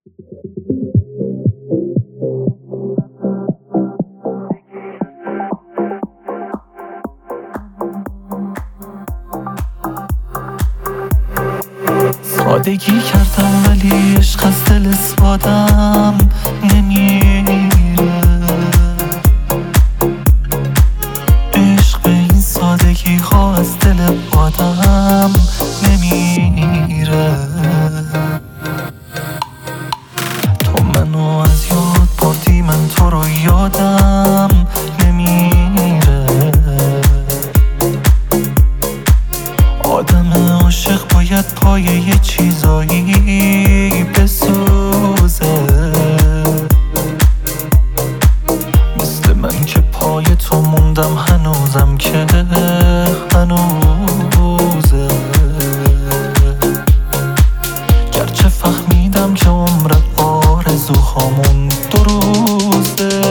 سادگی کردم ولی عشق از دل اسپادم نمیره. عشق به این سادگی ها از دل آدم نمیره. تو منو از یاد بردی، من تو رو یادم نمیره. آدم عاشق باید پای یه چیزایی بسوزه، مثل من که پای تو موندم هنوزم که هنوزه. گرچه فهمیدم که عمر آرزوهامون 2 روزه.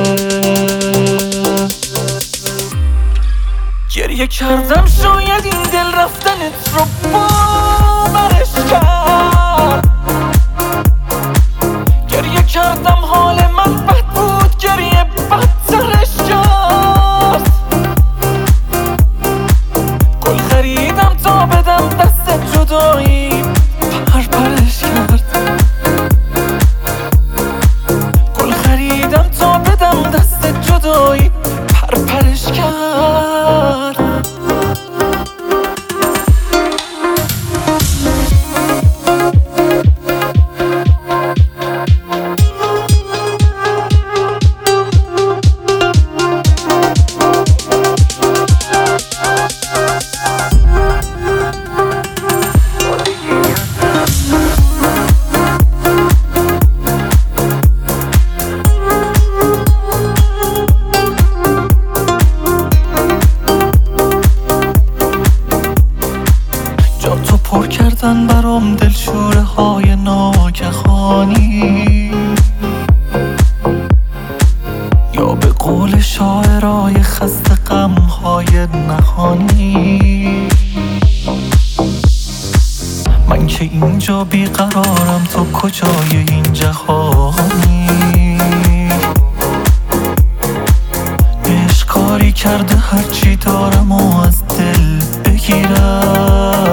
گریه کردم شاید این دل رفتنت رو باورش کرد. گریه کردم حال من بد بود، گریه بدترش کرد. گل خریدم تا بدم دست جدایی، پرپرش کرد. گل خریدم تا بدم دست جدایی، پرپرش کرد. تو پر کردن برام دلشوره های ناگهانی، یا به قول شاعرای خسته غم های نهانی. من که اینجا بیقرارم، تو کجای این جهانی؟ عشق کاری کرده هرچی دارم و از دل بگیرم.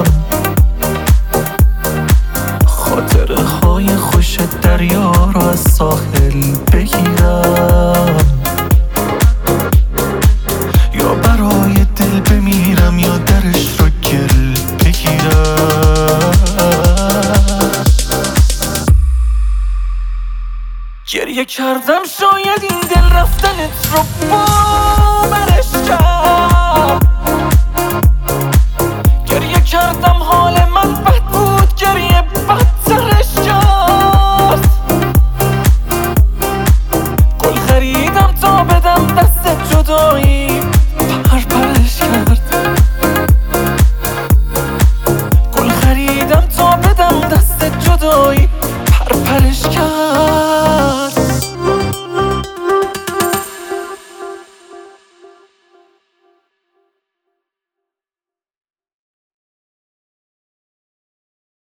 خاطره های خوش دریا رو از ساحل بگیرم، یا برای دل بمیرم یا درش رو گل بگیرم. گریه کردم شاید این دل رفتنت رو